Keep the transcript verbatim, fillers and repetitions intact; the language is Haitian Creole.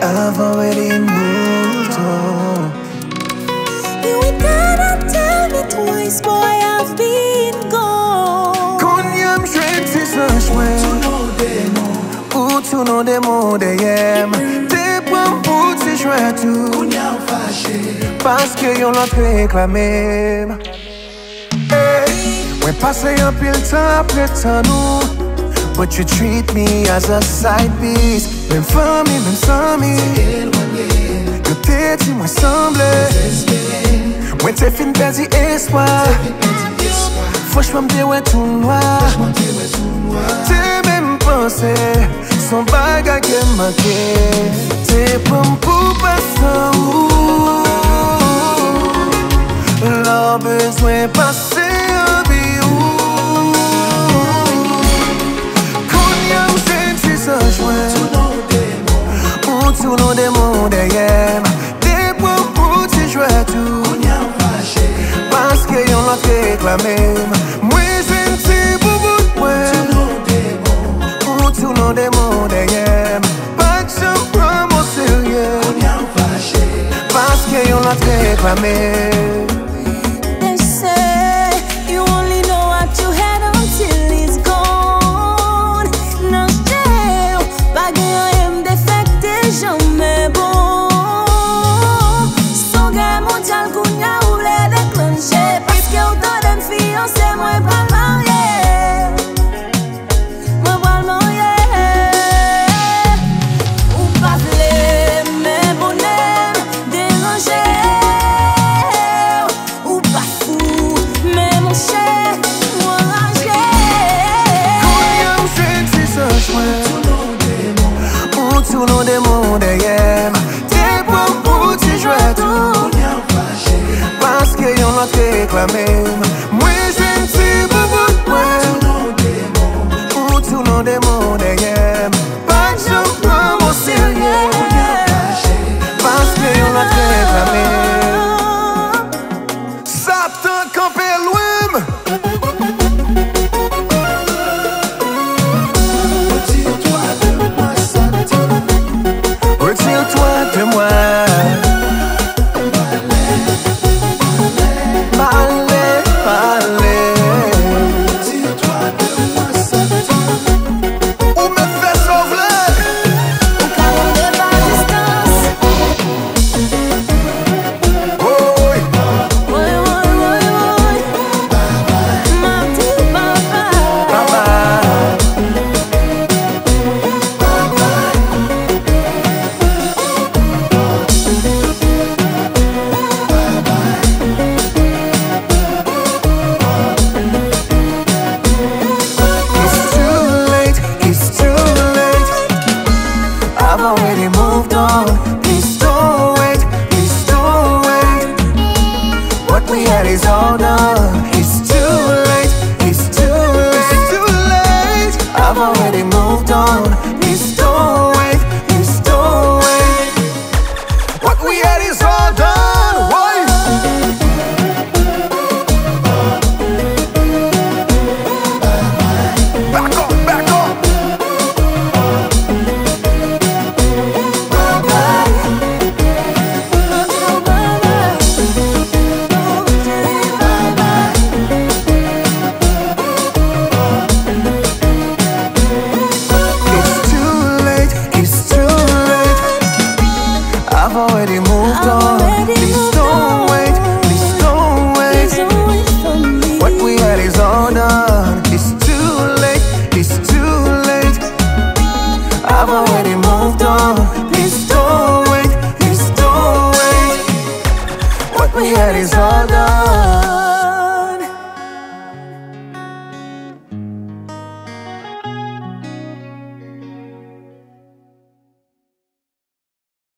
I've already moved on. You ain't gotta tell me twice, boy, I've been gone. Konyam shred si sa chwen ou tou nou de mou de yem. Te pran pou ti chwen tou Konyam fache paske yon lot reklamem. Mwen pase yon pil tan apre tan nou, but you treat me as a side piece. Mem fami, mem sami, yo te ti mwen semble. Mwen te fin perdi espoir, fòch mwen mde wè tout noir. Te mem pense, son bagay ke manke. Te pran pou pasan ou, lò bezwen pase an bi ou. Konyam senti sa chwen ou tou nou de moun de yem. Te pran pou ti jwè tou paske yon lot reklamem. Mwen senti pou bout mwen ou tou nou de moun de yem. Pak chan pran mou serye paske yon lot reklamem. They say you only know what you had until it's gone. Nan jè, bagay an em defekte jamais bon. Son guerre mondiale kounya ou vle deklanche, paske ou tan dem fiancé mwen pral marye. Mwen pral marye. Ou pa vle men bonem deranje, ou pa fou men mon chè mwen raje. Konyam senti sa chwen ou tou nou de moun de yem. Te pran pou ti jwè tou paske yon lot reklamem. Mwen senti pou bout mwen ou tou nou de moun de yem. Pak chan pran mou serye paske yon lot reklamem. Satan kampe lwem. Retire-toi de moi. Parlez, parlez. Ou me fè sovle. Ou ka ronde par distance. Oh oui. Woy, woy, woy, woy. Ma ti papa. Papa. It's too late, it's too late. I've already moved on. Please don't wait, please don't wait. What we had is all done. It's too late, it's too late, it's too late. I've already moved on. Please don't wait, please don't wait. What we had is all done. Why? Back up, back up. It's too late, it's too late. I've already moved on. Please don't wait, please don't wait. What we had is all done. It's too late, it's too late. I've already moved on. Please don't wait, please don't wait. What we had is all done.